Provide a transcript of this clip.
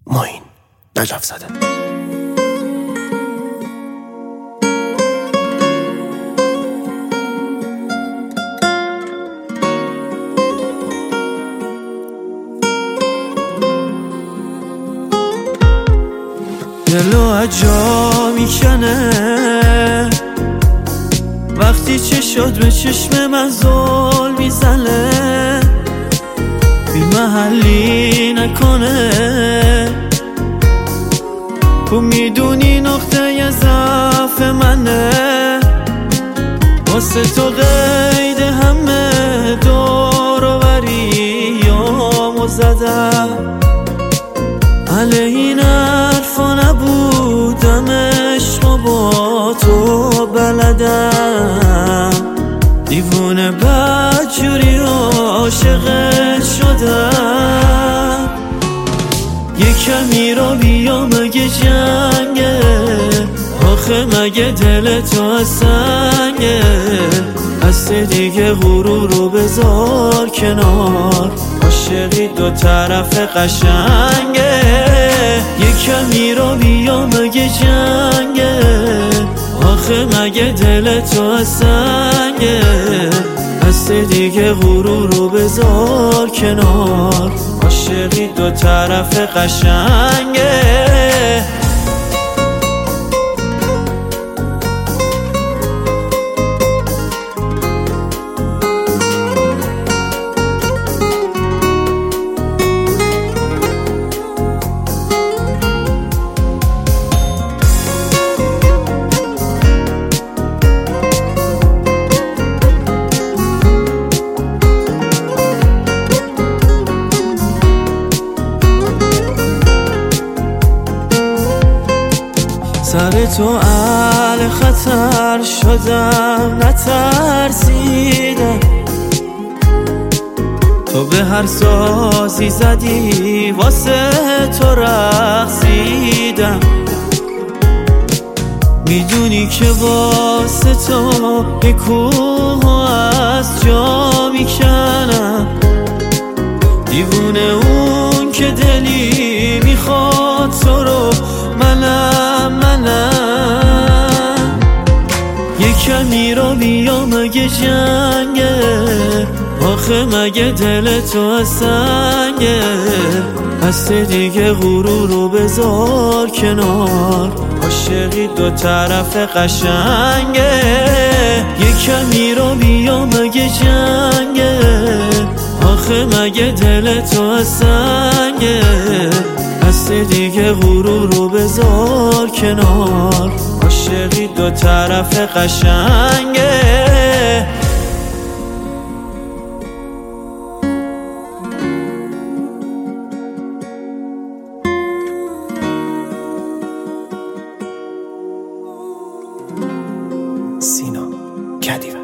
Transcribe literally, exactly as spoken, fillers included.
معین نجف زاده. دلو اجا میکنه وقتی چشات به چشم من زل میزنه، بی محلی نکنه. تو میدونی نقطه ضعف منه، واسه تو قید همه دور و بریامو زدم. علیه این حرفا نبودم، عشق و با تو بلدم. دیوونه بدجوری عاشقت شدم. یه کمی رو بیا مگه جنگه، آخه مگه دل تو از سنگه. دست دیگه غرور رو بذار کنار، عاشقی دو طرف قشنگه. یه کمی رو بیا مگه جنگه، آخه مگه دل تو از سنگه. دست دیگه غرور رو بذار کنار، عاشقی دو طرف قشنگه. سر تو اهل خطر شدم، نترسیدم. تو به هر سازی زدی واسه تو رقصیدم. میدونی که واسه تو یه کوه از جا میکنم. دیوونه اون که دلی میخواد تو رو، منم منم. یه کمی رو بیا مگه جنگه، آخه مگه دل تو از سنگه. دست دیگه غرور رو بذار کنار، عاشقی دو طرف قشنگه. یه کمی رو بیا مگه جنگه، آخه مگه دل تو از سنگه. دست دیگه غرور رو بذار کنار، عاشقی دو طرف قشنگه. سینا کدیور.